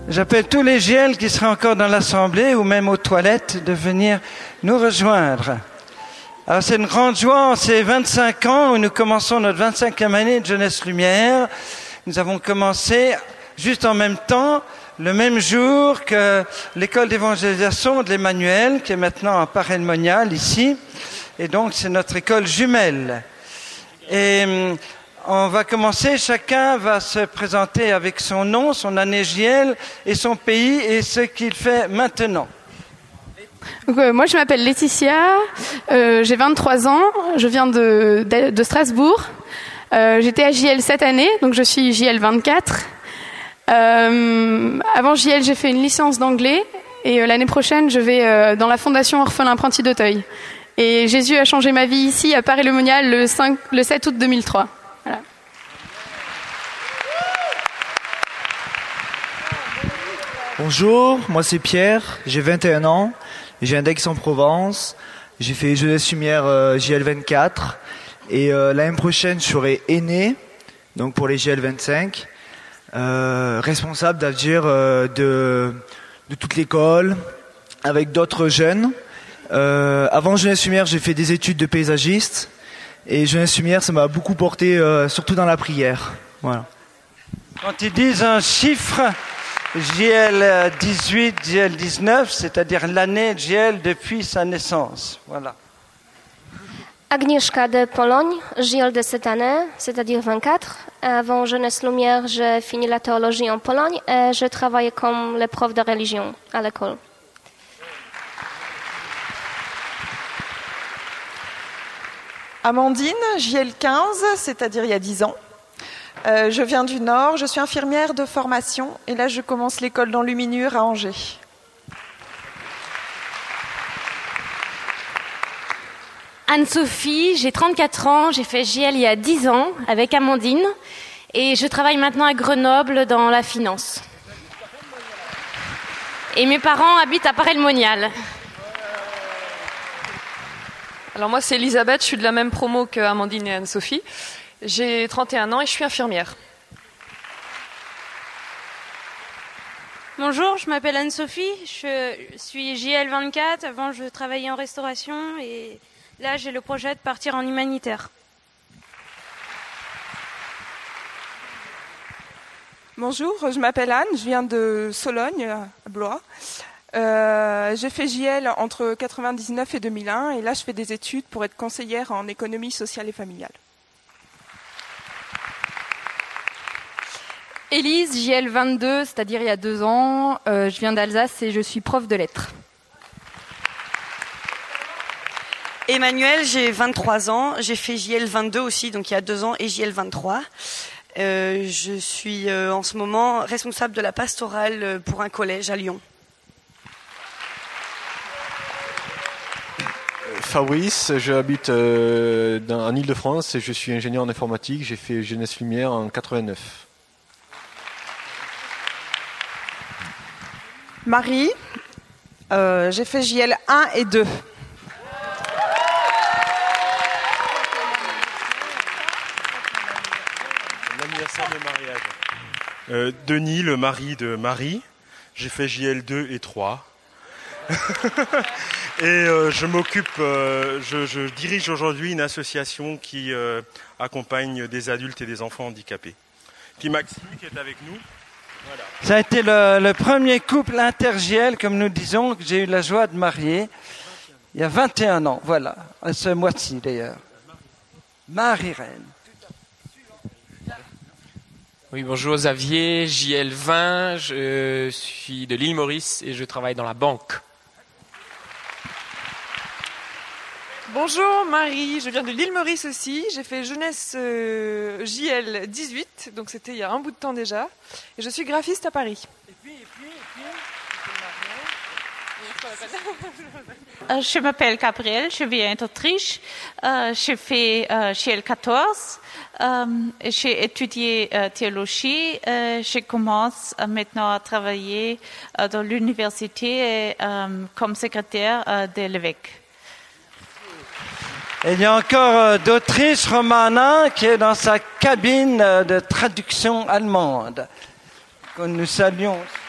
J'appelle tous les JL qui seraient encore dans l'assemblée ou même aux toilettes de venir nous rejoindre. Alors c'est une grande joie, en ces 25 ans où nous commençons notre 25e année de Jeunesse Lumière. Nous avons commencé juste en même temps, le même jour que l'école d'évangélisation de l'Emmanuel, qui est maintenant en Paray-le-Monial ici. Et donc c'est notre école jumelle. Et on va commencer, chacun va se présenter avec son nom, son année JL et son pays et ce qu'il fait maintenant. Donc, moi je m'appelle Laetitia, j'ai 23 ans, je viens de Strasbourg. J'étais à JL cette année, donc je suis JL 24. Avant JL, j'ai fait une licence d'anglais et l'année prochaine, je vais dans la Fondation Orphelin Apprenti d'Auteuil. Et Jésus a changé ma vie ici à Paray-le-Monial le 7 août 2003. Voilà. Bonjour, moi c'est Pierre, j'ai 21 ans, j'ai un d'Aix-en-Provence, j'ai fait Jeunesse Lumière JL 24 et l'année prochaine je serai aîné, donc pour les JL 25, responsable d'avenir de toute l'école avec d'autres jeunes. Avant Jeunesse Lumière, j'ai fait des études de paysagiste et Jeunesse Lumière, ça m'a beaucoup porté, surtout dans la prière. Voilà. Quand ils disent un chiffre, JL 18, JL 19, c'est-à-dire l'année de JL depuis sa naissance. Voilà. Agnieszka de Pologne, JL de cette année, c'est-à-dire 24. Avant Jeunesse Lumière, j'ai fini la théologie en Pologne et je travaillais comme le prof de religion à l'école. Amandine, JL 15, c'est-à-dire il y a 10 ans. Je viens du Nord, je suis infirmière de formation et là je commence l'école dans Luminure à Angers. Anne-Sophie, j'ai 34 ans, j'ai fait JL il y a 10 ans avec Amandine et je travaille maintenant à Grenoble dans la finance. Et mes parents habitent à Paray-le-Monial. Alors moi c'est Elisabeth, je suis de la même promo que Amandine et Anne-Sophie. J'ai 31 ans et je suis infirmière. Bonjour, je m'appelle Anne-Sophie, je suis JL 24, avant je travaillais en restauration et là j'ai le projet de partir en humanitaire. Bonjour, je m'appelle Anne, je viens de Sologne, à Blois. J'ai fait JL entre 99 et 2001 et là je fais des études pour être conseillère en économie sociale et familiale. Élise, JL 22, c'est-à-dire il y a 2 ans, je viens d'Alsace et je suis prof de lettres. Emmanuel, j'ai 23 ans, j'ai fait JL 22 aussi, donc il y a 2 ans, et JL 23. Je suis en ce moment responsable de la pastorale pour un collège à Lyon. Fabrice, j'habite en Île-de-France et je suis ingénieur en informatique. J'ai fait Jeunesse Lumière en 89. Marie, j'ai fait JL 1 et 2. L'anniversaire de mariage. Denis, le mari de Marie. J'ai fait JL 2 et 3. Et je dirige aujourd'hui une association qui accompagne des adultes et des enfants handicapés. Puis Maxime qui est avec nous. Voilà. Ça a été le premier couple inter-JL, comme nous disons, que j'ai eu la joie de marier il y a 21 ans, voilà, ce mois-ci d'ailleurs. Marie-Reine. Oui, bonjour Xavier, JL 20, je suis de l'île Maurice et je travaille dans la banque. Bonjour Marie, je viens de l'île Maurice aussi, j'ai fait jeunesse JL 18, donc c'était il y a un bout de temps déjà, et je suis graphiste à Paris. Je m'appelle Gabrielle, je viens d'Autriche, j'ai fait JL 14, j'ai étudié théologie, je commence maintenant à travailler dans l'université comme secrétaire de l'évêque. Et il y a encore d'Autriche, Romana, qui est dans sa cabine de traduction allemande, que nous saluons.